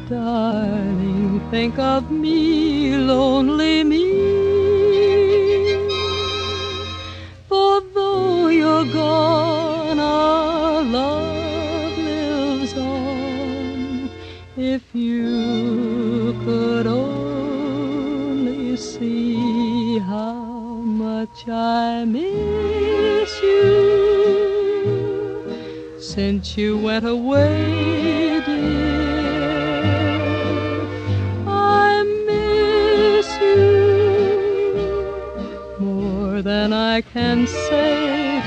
darling, think of me, lonely me. For though you're gone, our love lives on. If you could only see how much I miss you since you went away, dear. I miss you more than I can say,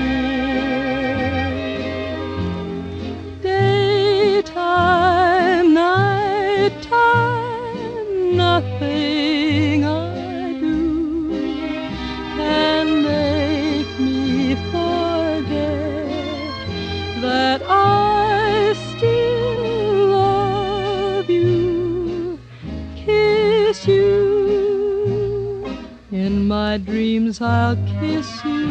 dear. Daytime, nighttime, nothing I do can make me forget that I still love you, kiss you. In my dreams I'll kiss you,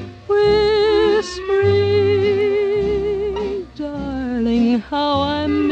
whispering, darling, how I miss